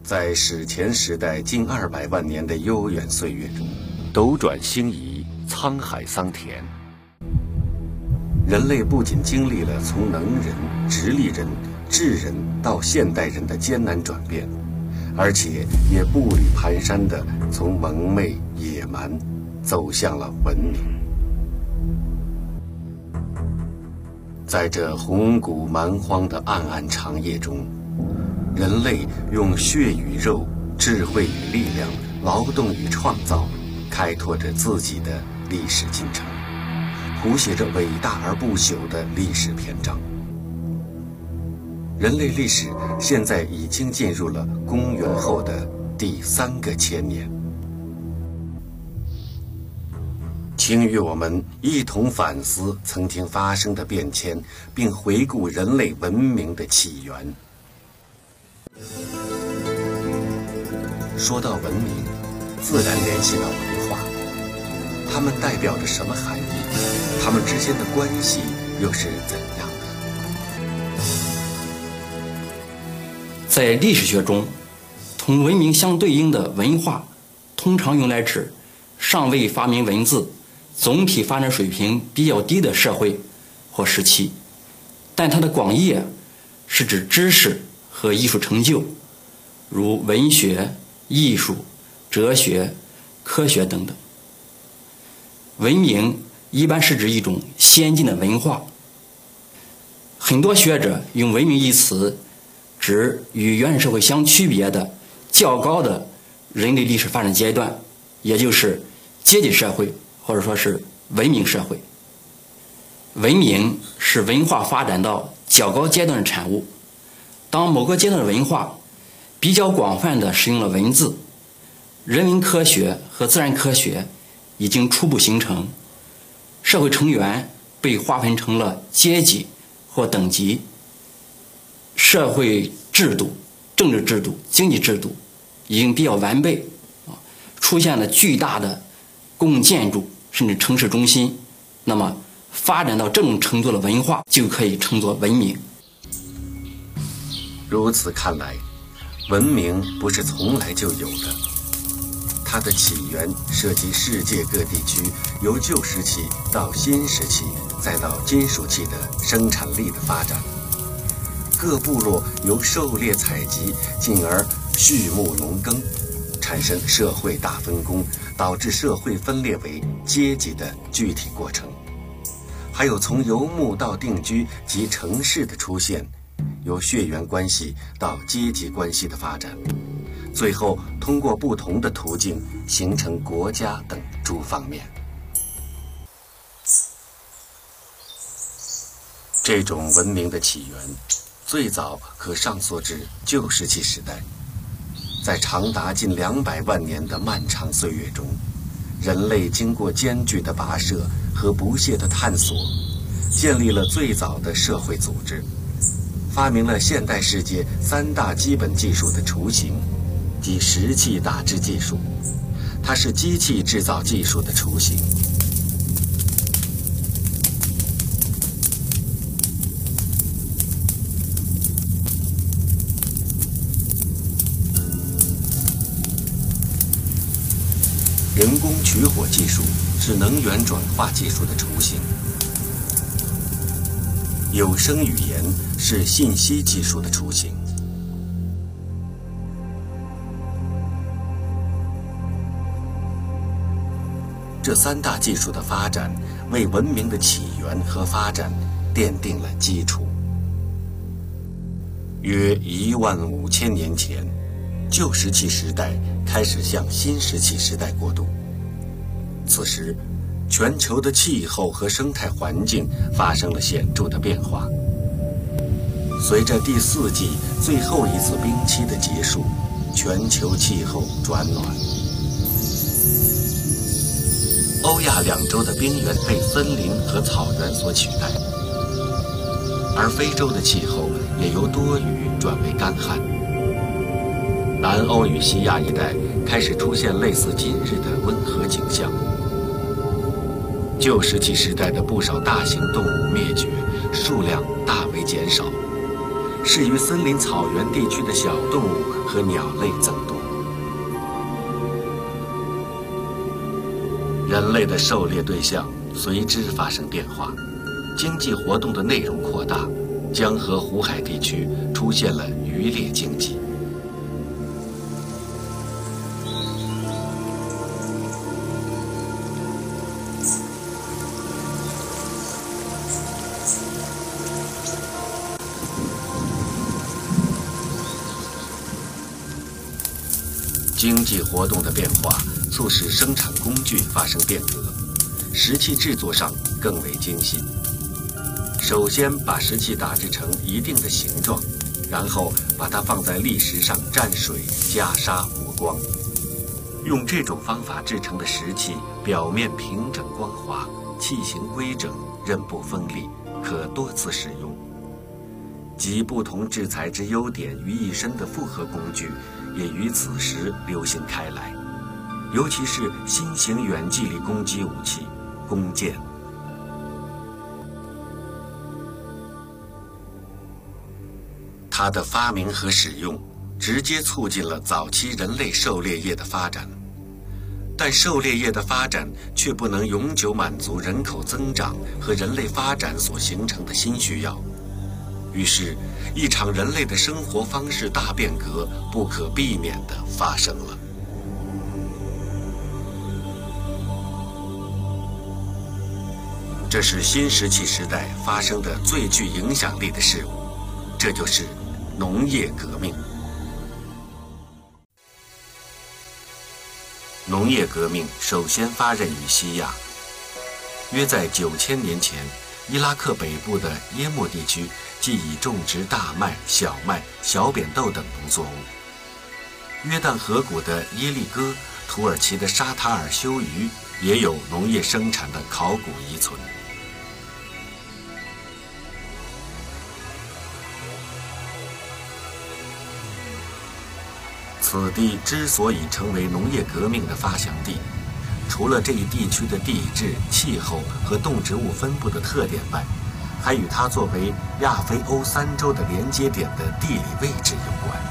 在史前时代近200万年的悠远岁月中，斗转星移，沧海桑田。人类不仅经历了从能人、直立人、智人到现代人的艰难转变，而且也步履蹒跚地从蒙昧野蛮走向了文明。在这红谷蛮荒的暗暗长夜中，人类用血与肉、智慧与力量、劳动与创造，开拓着自己的历史进程，谱写着伟大而不朽的历史篇章。人类历史现在已经进入了公元后的第3个千年。请与我们一同反思曾经发生的变迁，并回顾人类文明的起源。说到文明，自然联系到文化，它们代表着什么含义？它们之间的关系又是怎样的？ 在历史学中，同文明相对应的文化，通常用来指尚未发明文字、总体发展水平比较低的社会或时期，但它的广义是指知识和艺术成就，如文学、艺术、哲学、科学等等。文明一般是指一种先进的文化。很多学者用文明一词指与原始社会相区别的较高的人类历史发展阶段，也就是阶级社会或者说是文明社会。文明是文化发展到较高阶段的产物。当某个阶段的文化比较广泛地使用了文字，人文科学和自然科学已经初步形成，社会成员被划分成了阶级或等级，社会制度、政治制度、经济制度已经比较完备，出现了巨大的公共建筑甚至城市中心，那么发展到这种程度的文化就可以称作文明。 如此看来，文明不是从来就有的，它的起源涉及世界各地区由旧石器到新石器再到金属器的生产力的发展。各部落由狩猎采集进而畜牧农耕，产生社会大分工，导致社会分裂为阶级的具体过程。还有从游牧到定居及城市的出现，由血缘关系到阶级关系的发展，最后通过不同的途径形成国家等诸方面。这种文明的起源最早可上溯至旧石器时代。在长达近200万年的漫长岁月中，人类经过艰巨的跋涉和不懈的探索，建立了最早的社会组织，发明了现代世界3大基本技术的雏形，即石器打制技术，它是机器制造技术的雏形。人工取火技术是能源转化技术的雏形。有声语言是信息技术的雏形。这3大技术的发展，为文明的起源和发展奠定了基础。约15000年前，旧石器时代开始向新石器时代过渡。此时，全球的气候和生态环境发生了显著的变化。随着第4纪最后一次冰期的结束，全球气候转暖，欧亚2洲的冰原被森林和草原所取代，而非洲的气候也由多雨转为干旱。南欧与西亚一带开始出现类似今日的温和景象。旧石器时代的不少大型动物灭绝，数量大为减少， 是于森林草原地区的小动物和鸟类增多。人类的狩猎对象随之发生变化，经济活动的内容扩大，江河湖海地区出现了渔猎经济。经济活动的变化促使生产工具发生变革，石器制作上更为精细。首先把石器打制成一定的形状，然后把它放在砾石上蘸水、加砂、磨光。用这种方法制成的石器表面平整光滑，器形规整，刃部锋利，可多次使用。集不同制材之优点于一身的复合工具也于此时流行开来，尤其是新型远距离攻击武器弓箭。它的发明和使用直接促进了早期人类狩猎业的发展，但狩猎业的发展却不能永久满足人口增长和人类发展所形成的新需要。于是，一场人类的生活方式大变革不可避免地发生了。这是新石器时代发生的最具影响力的事物，这就是农业革命。农业革命首先发轫于西亚，约在9000年前，伊拉克北部的耶莫地区即已种植大麦、小麦、小扁豆等农作物。约旦河谷的耶利哥、土耳其的沙塔尔修鱼也有农业生产的考古遗存。此地之所以成为农业革命的发祥地，除了这一地区的地质、气候和动植物分布的特点外，还与它作为亚非欧3洲的连接点的地理位置有关。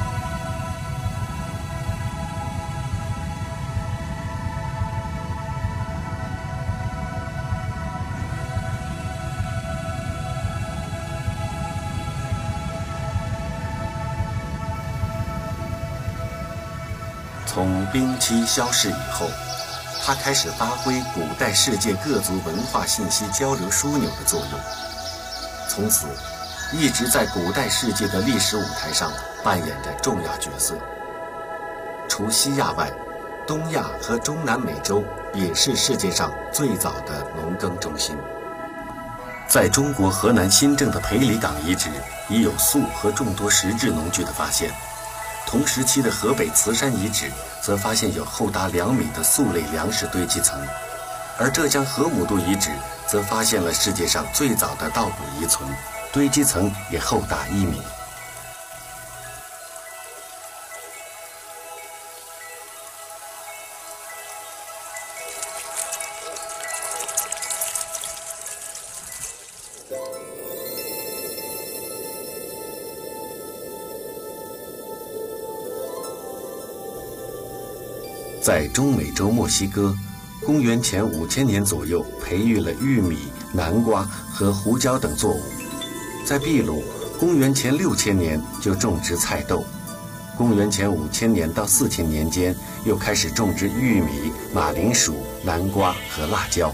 从冰期消逝以后，它开始发挥古代世界各族文化信息交流枢纽的作用，从此一直在古代世界的历史舞台上扮演着重要角色。除西亚外，东亚和中南美洲也是世界上最早的农耕中心。在中国河南新郑的裴李岗遗址已有粟和众多石质农具的发现，同时期的河北磁山遗址则发现有厚达2米的粟类粮食堆积层，而浙江河姆渡遗址则发现了世界上最早的稻谷遗存，堆积层也厚达1米。在中美洲墨西哥，公元前5000年左右培育了玉米、南瓜和胡椒等作物。在秘鲁，公元前6000年就种植菜豆，公元前5000年到4000年间又开始种植玉米、马铃薯、南瓜和辣椒。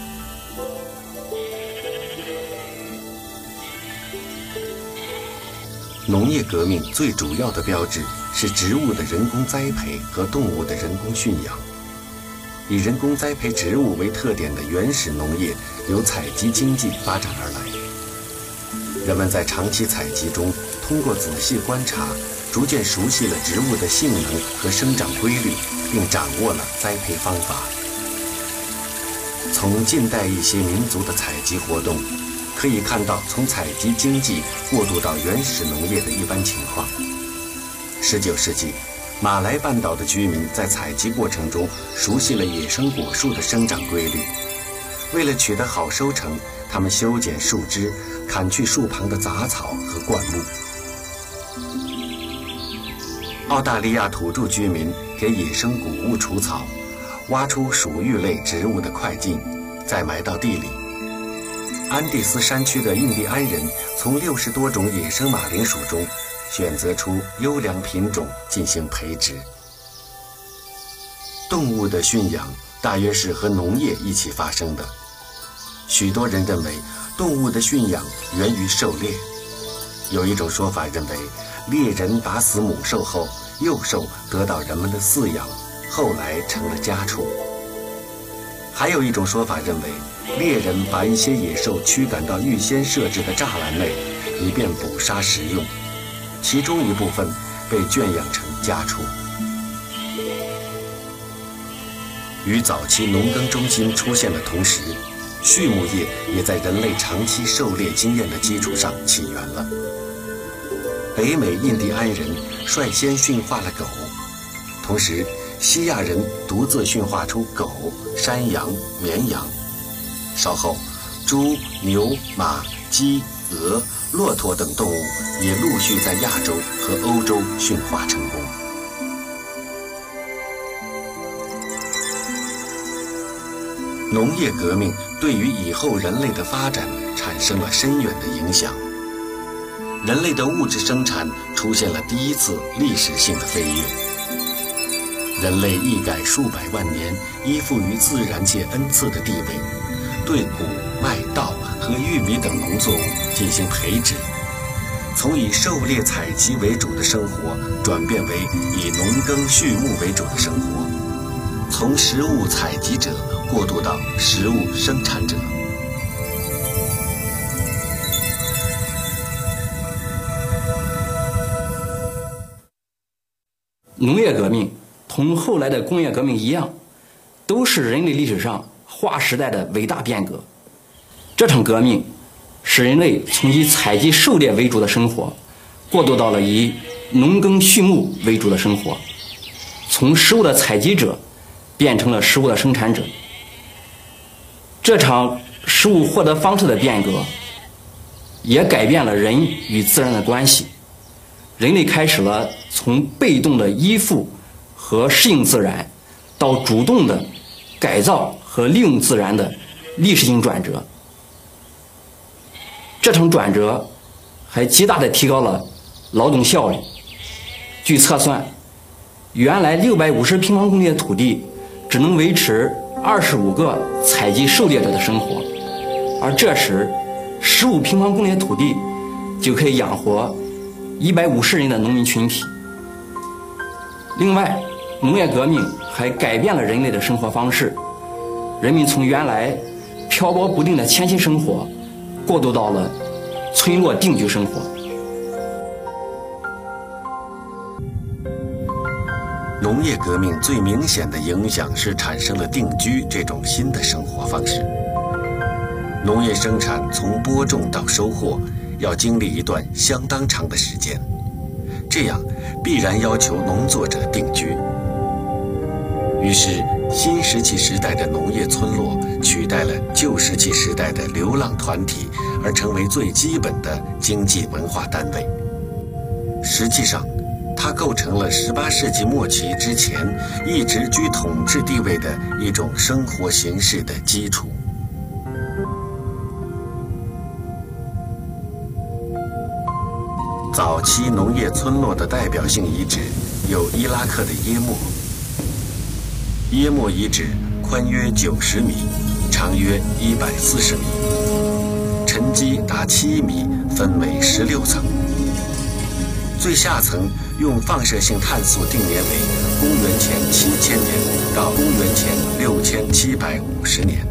农业革命最主要的标志是植物的人工栽培和动物的人工驯养。以人工栽培植物为特点的原始农业由采集经济发展而来。人们在长期采集中，通过仔细观察，逐渐熟悉了植物的性能和生长规律，并掌握了栽培方法。从近代一些民族的采集活动，可以看到从采集经济过渡到原始农业的一般情况。19世纪，马来半岛的居民在采集过程中熟悉了野生果树的生长规律。为了取得好收成，他们修剪树枝，砍去树旁的杂草和灌木， 澳大利亚土著居民给野生谷物除草，挖出属芋类植物的块茎，再埋到地里。安第斯山区的印第安人从60多种野生马铃薯中选择出优良品种进行培植。动物的驯养大约是和农业一起发生的。许多人认为动物的驯养源于狩猎。有一种说法认为，猎人打死母兽后，幼兽得到人们的饲养，后来成了家畜。还有一种说法认为，猎人把一些野兽驱赶到预先设置的栅栏内，以便捕杀食用，其中一部分被圈养成家畜。与早期农耕中心出现的同时，畜牧业也在人类长期狩猎经验的基础上起源了。北美印第安人率先驯化了狗，同时西亚人独自驯化出狗、山羊、绵羊。稍后，猪、牛、马、鸡、鹅、骆驼等动物也陆续在亚洲和欧洲驯化成功。农业革命对于以后人类的发展产生了深远的影响。人类的物质生产出现了第一次历史性的飞跃。人类一改数百万年依附于自然界恩赐的地位，对谷、麦、稻和玉米等农作物进行培植，从以狩猎采集为主的生活转变为以农耕畜牧为主的生活，从食物采集者过渡到食物生产者。 农业革命同后来的工业革命一样，都是人类历史上划时代的伟大变革。这场革命使人类从以采集狩猎为主的生活，过渡到了以农耕畜牧为主的生活，从食物的采集者变成了食物的生产者。这场食物获得方式的变革，也改变了人与自然的关系。人类开始了从被动的依附和适应自然，到主动的改造和利用自然的历史性转折。这场转折还极大地提高了劳动效率。据测算，原来650平方公里的土地只能维持25个采集狩猎者的生活，而这时15平方公里的土地就可以养活150人的农民群体。另外，农业革命还改变了人类的生活方式，人们从原来漂泊不定的迁徙生活过渡到了村落定居生活。 农业革命最明显的影响是产生了定居这种新的生活方式。农业生产从播种到收获要经历一段相当长的时间，这样必然要求农作者定居。于是，新石器时代的农业村落取代了旧石器时代的流浪团体，而成为最基本的经济文化单位。实际上，它构成了18世纪末期之前一直居统治地位的一种生活形式的基础。早期农业村落的代表性遗址有伊拉克的耶莫。耶莫遗址宽约90米，长约140米，沉积达7米，分为16层。最下层用放射性碳素定年为公元前7000年到公元前6750年。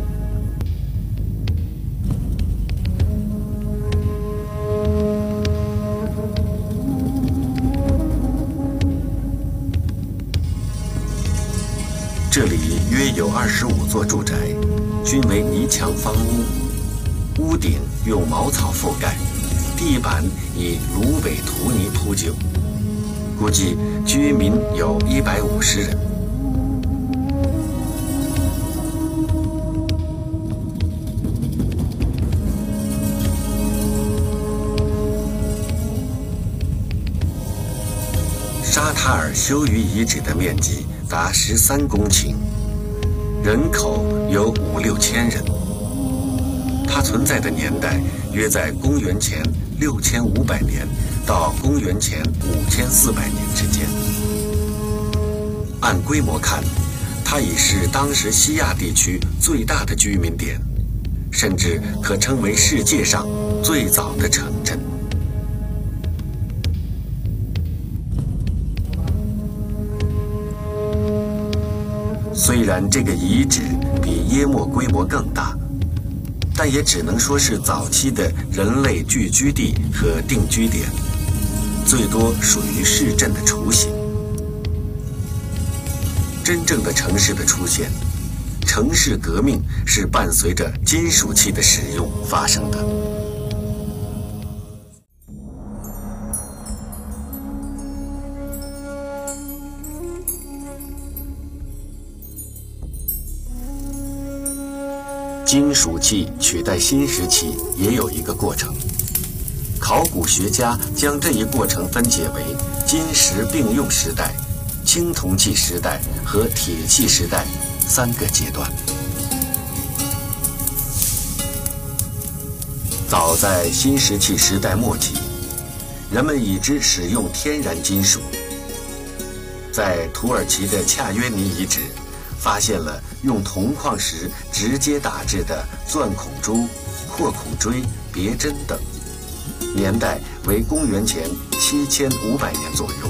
这里约有25座住宅，均为泥墙方屋，屋顶用茅草覆盖，地板以芦苇涂泥铺就，估计居民有150人。 沙塔尔修鱼遗址的面积达13公顷，人口有5、6千人。它存在的年代约在公元前6500年到公元前5400年之间。按规模看，它已是当时西亚地区最大的居民点，甚至可称为世界上最早的城镇。虽然这个遗址比耶莫规模更大，但也只能说是早期的人类聚居地和定居点，最多属于市镇的雏形。真正的城市的出现，城市革命是伴随着金属器的使用发生的。金属器取代新石器也有一个过程，考古学家将这一过程分解为金石并用时代、青铜器时代和铁器时代3个阶段。早在新石器时代末期，人们已知使用天然金属。在土耳其的恰约尼遗址，发现了用铜矿石直接打制的钻孔珠、扩孔锥、别针等，年代为公元前7500年左右。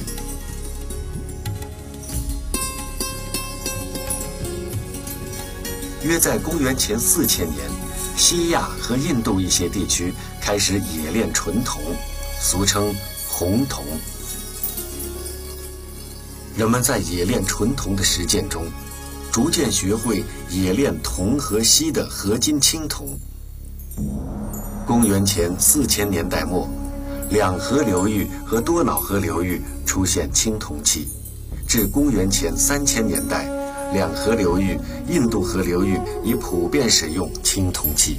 约在公元前4000年，西亚和印度一些地区开始冶炼纯铜，俗称红铜。人们在冶炼纯铜的实践中，逐渐学会冶炼铜和锡的合金青铜。公元前4000年代末，两河流域和多瑙河流域出现青铜器，至公元前3000年代，两河流域、印度河流域已普遍使用青铜器。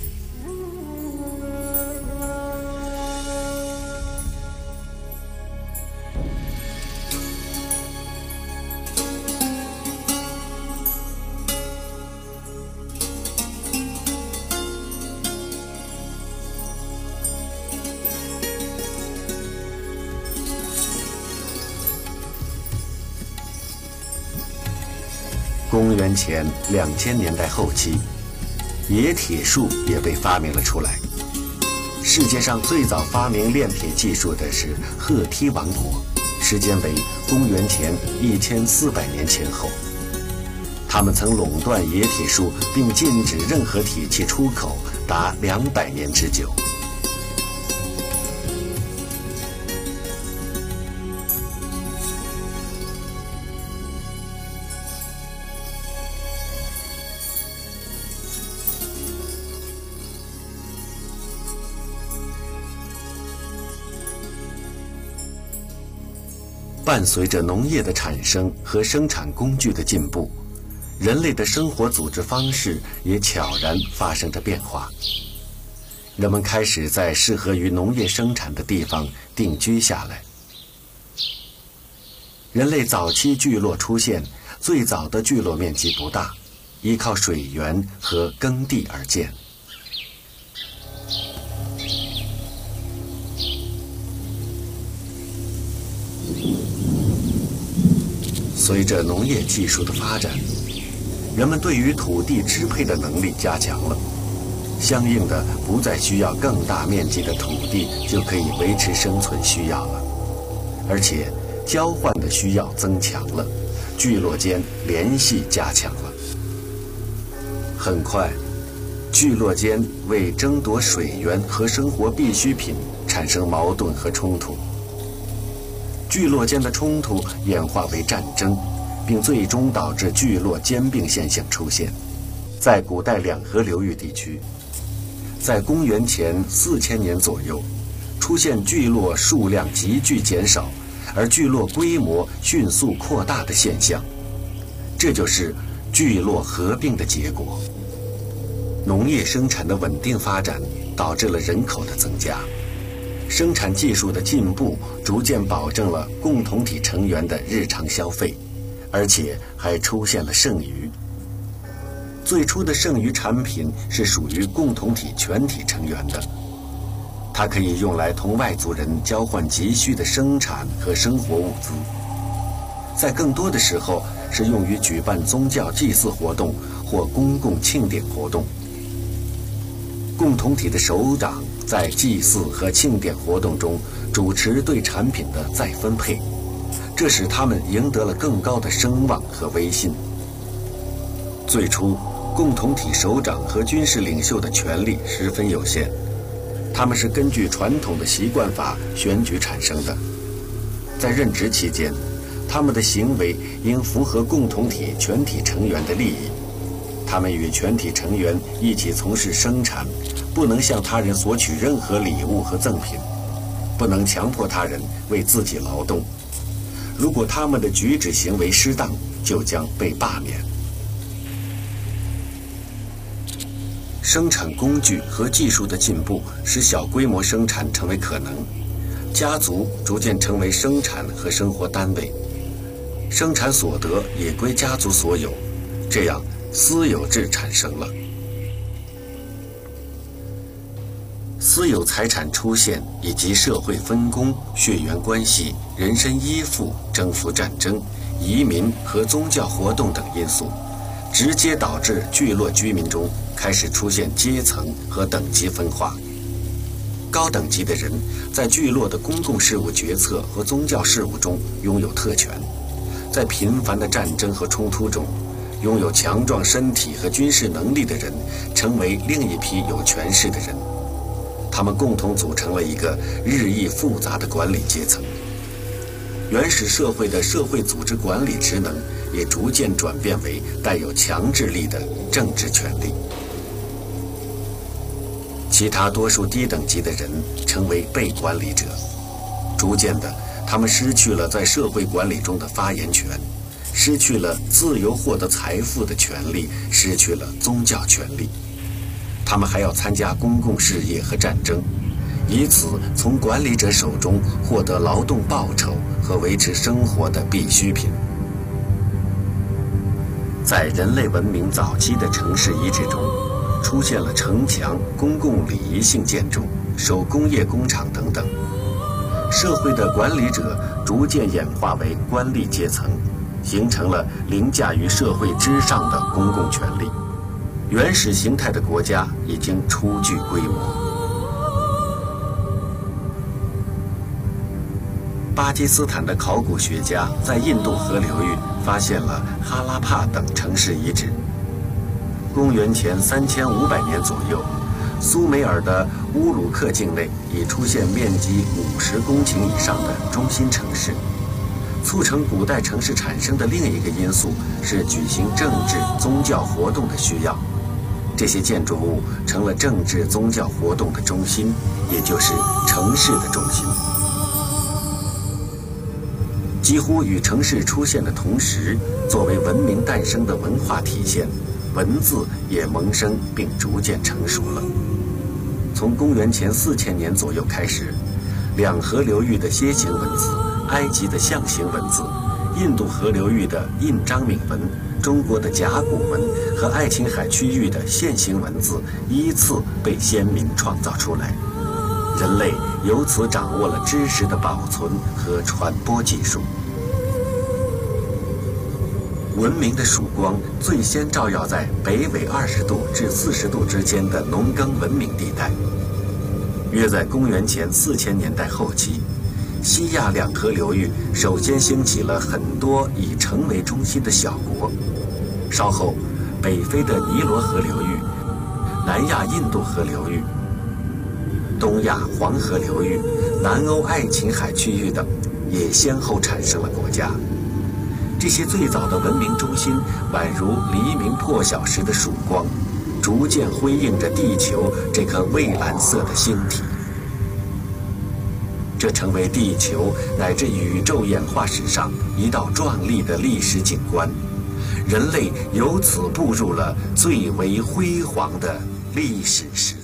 公元前2000年代后期，冶铁术也被发明了出来。世界上最早发明炼铁技术的是赫梯王国，时间为公元前1400年前后。他们曾垄断冶铁术，并禁止任何铁器出口达200年之久。伴随着农业的产生和生产工具的进步，人类的生活组织方式也悄然发生着变化。人们开始在适合于农业生产的地方定居下来。人类早期聚落出现，最早的聚落面积不大，依靠水源和耕地而建。随着农业技术的发展，人们对于土地支配的能力加强了，相应的不再需要更大面积的土地就可以维持生存需要了，而且交换的需要增强了，聚落间联系加强了。很快，聚落间为争夺水源和生活必需品产生矛盾和冲突。聚落间的冲突演化为战争，并最终导致聚落兼并现象出现。在古代两河流域地区，在公元前4000年左右，出现聚落数量急剧减少，而聚落规模迅速扩大的现象，这就是聚落合并的结果。农业生产的稳定发展导致了人口的增加， 生产技术的进步逐渐保证了共同体成员的日常消费，而且还出现了剩余。最初的剩余产品是属于共同体全体成员的，它可以用来同外族人交换急需的生产和生活物资，在更多的时候是用于举办宗教祭祀活动或公共庆典活动。共同体的首长在祭祀和庆典活动中主持对产品的再分配，这使他们赢得了更高的声望和威信。最初，共同体首长和军事领袖的权力十分有限，他们是根据传统的习惯法选举产生的。在任职期间，他们的行为应符合共同体全体成员的利益。他们与全体成员一起从事生产，不能向他人索取任何礼物和赠品，不能强迫他人为自己劳动。如果他们的举止行为失当，就将被罢免。生产工具和技术的进步使小规模生产成为可能，家族逐渐成为生产和生活单位，生产所得也归家族所有，这样私有制产生了。私有财产出现，以及社会分工、血缘关系、人身依附、征服战争、移民和宗教活动等因素，直接导致聚落居民中开始出现阶层和等级分化。高等级的人在聚落的公共事务决策和宗教事务中拥有特权，在频繁的战争和冲突中，拥有强壮身体和军事能力的人成为另一批有权势的人，他们共同组成了一个日益复杂的管理阶层。原始社会的社会组织管理职能也逐渐转变为带有强制力的政治权力。其他多数低等级的人成为被管理者，逐渐的，他们失去了在社会管理中的发言权，失去了自由获得财富的权利，失去了宗教权利。他们还要参加公共事业和战争，以此从管理者手中获得劳动报酬和维持生活的必需品。在人类文明早期的城市遗址中，出现了城墙、公共礼仪性建筑、手工业工厂等等。社会的管理者逐渐演化为官吏阶层，形成了凌驾于社会之上的公共权力。原始形态的国家已经初具规模。巴基斯坦的考古学家在印度河流域发现了哈拉帕等城市遗址。公元前3500年左右，苏美尔的乌鲁克境内已出现面积50公顷以上的中心城市。促成古代城市产生的另一个因素是举行政治、宗教活动的需要。这些建筑物成了政治、宗教活动的中心，也就是城市的中心。几乎与城市出现的同时，作为文明诞生的文化体现，文字也萌生并逐渐成熟了。从公元前4000年左右开始，两河流域的楔形文字、埃及的象形文字、印度河流域的印章铭文、中国的甲骨文和爱琴海区域的线形文字依次被先民创造出来。人类由此掌握了知识的保存和传播技术。文明的曙光最先照耀在北纬20度至40度之间的农耕文明地带。约在公元前4000年代后期，西亚两河流域首先兴起了很多以城为中心的小国。稍后，北非的尼罗河流域、南亚印度河流域、东亚黄河流域、南欧爱琴海区域等，也先后产生了国家。这些最早的文明中心，宛如黎明破晓时的曙光，逐渐辉映着地球这颗蔚蓝色的星体。这成为地球乃至宇宙演化史上一道壮丽的历史景观，人类由此步入了最为辉煌的历史时代。